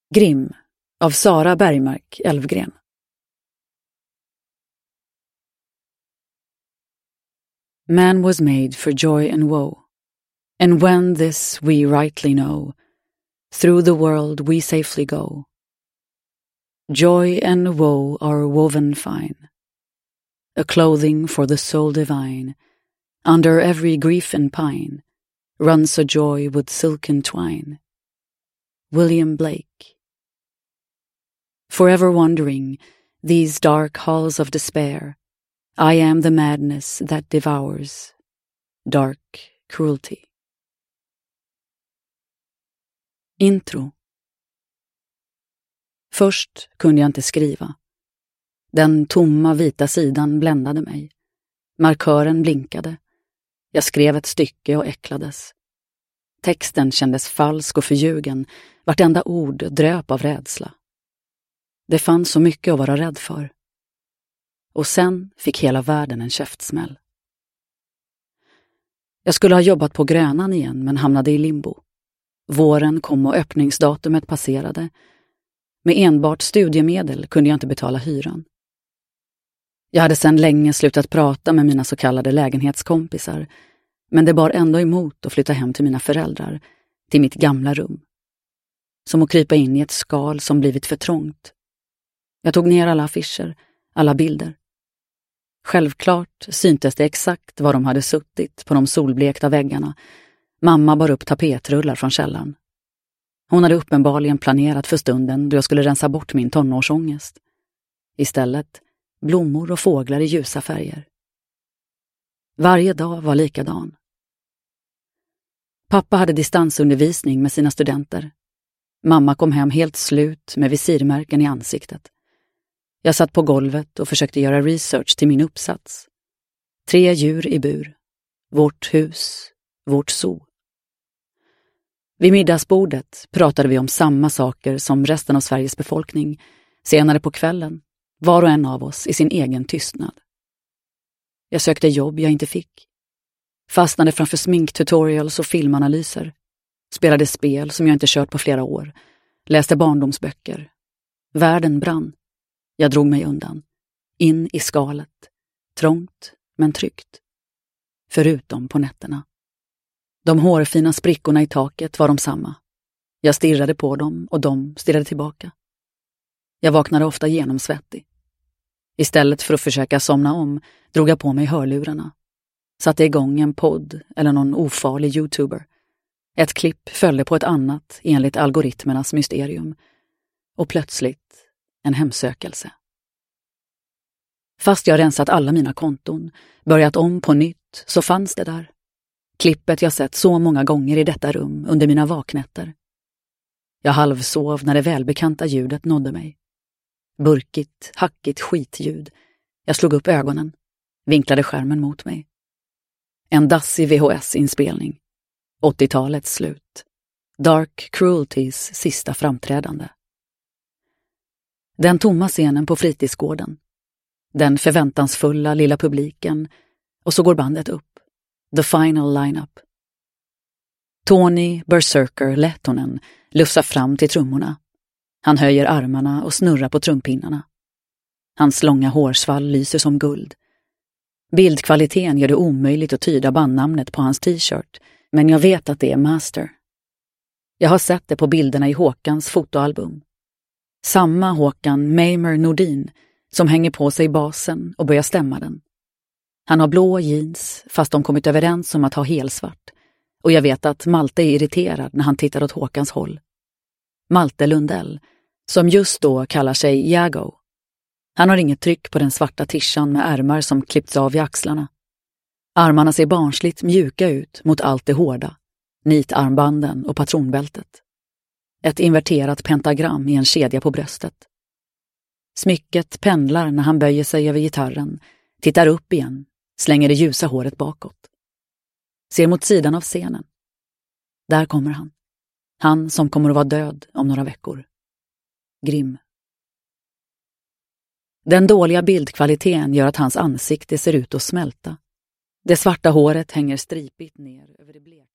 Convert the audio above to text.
Grimm av Sara Bergmark Elfgren. Man was made for joy and woe, and when this we rightly know, through the world we safely go. Joy and woe are woven fine, a clothing for the soul divine. Under every grief and pine runs a joy with silken twine. William Blake. Forever wandering these dark halls of despair, I am the madness that devours dark cruelty. Intro. Först kunde jag inte skriva. Den tomma vita sidan bländade mig. Markören blinkade. Jag skrev ett stycke och äcklades. Texten kändes falsk och förljugen. Vartenda ord dröp av rädsla. Det fanns så mycket att vara rädd för. Och sen fick hela världen en käftsmäll. Jag skulle ha jobbat på Grönan igen men hamnade i limbo. Våren kom och öppningsdatumet passerade. Med enbart studiemedel kunde jag inte betala hyran. Jag hade sedan länge slutat prata med mina så kallade lägenhetskompisar, men det bar ändå emot att flytta hem till mina föräldrar, till mitt gamla rum. Som att krypa in i ett skal som blivit för trångt. Jag tog ner alla affischer, alla bilder. Självklart syntes det exakt var de hade suttit på de solblekta väggarna. Mamma bar upp tapetrullar från källaren. Hon hade uppenbarligen planerat för stunden då jag skulle rensa bort min tonårsångest. Istället blommor och fåglar i ljusa färger. Varje dag var likadan. Pappa hade distansundervisning med sina studenter. Mamma kom hem helt slut med visirmärken i ansiktet. Jag satt på golvet och försökte göra research till min uppsats. 3 djur i bur. Vårt hus. Vårt zoo. Vid middagsbordet pratade vi om samma saker som resten av Sveriges befolkning. Senare på kvällen, var och en av oss i sin egen tystnad. Jag sökte jobb jag inte fick. Fastnade framför sminktutorials och filmanalyser. Spelade spel som jag inte kört på flera år. Läste barndomsböcker. Världen brann. Jag drog mig undan. In i skalet. Trångt men tryggt. Förutom på nätterna. De hårfina sprickorna i taket var de samma. Jag stirrade på dem och de stirrade tillbaka. Jag vaknade ofta genomsvettig. Istället för att försöka somna om drog jag på mig hörlurarna. Satte igång en podd eller någon ofarlig YouTuber. Ett klipp följde på ett annat enligt algoritmernas mysterium. Och plötsligt en hemsökelse. Fast jag rensat alla mina konton, börjat om på nytt, så fanns det där. Klippet jag sett så många gånger i detta rum under mina vaknätter. Jag halvsov när det välbekanta ljudet nådde mig. Burkigt, hackigt skitljud. Jag slog upp ögonen, vinklade skärmen mot mig. En dassig VHS-inspelning. 80-talets slut. Dark Cruelties sista framträdande. Den tomma scenen på fritidsgården. Den förväntansfulla lilla publiken. Och så går bandet upp. The final lineup. Tony Berserker Lehtonen lussar fram till trummorna. Han höjer armarna och snurrar på trumpinnarna. Hans långa hårsvall lyser som guld. Bildkvaliteten gör det omöjligt att tyda bandnamnet på hans t-shirt, men jag vet att det är Master. Jag har sett det på bilderna i Håkans fotoalbum. Samma Håkan Meimer Nordin som hänger på sig basen och börjar stämma den. Han har blå jeans fast de kommit överens om att ha helsvart. Och jag vet att Malte är irriterad när han tittar åt Håkans håll. Malte Lundell, som just då kallar sig Jago. Han har inget tryck på den svarta tishan med ärmar som klippts av i axlarna. Armarna ser barnsligt mjuka ut mot allt det hårda. Nitarmbanden och patronbältet. Ett inverterat pentagram i en kedja på bröstet. Smycket pendlar när han böjer sig över gitarren, tittar upp igen, slänger det ljusa håret bakåt. Ser mot sidan av scenen. Där kommer han. Han som kommer att vara död om några veckor. Grimm. Den dåliga bildkvaliteten gör att hans ansikte ser ut att smälta. Det svarta håret hänger stripigt ner över det bleka.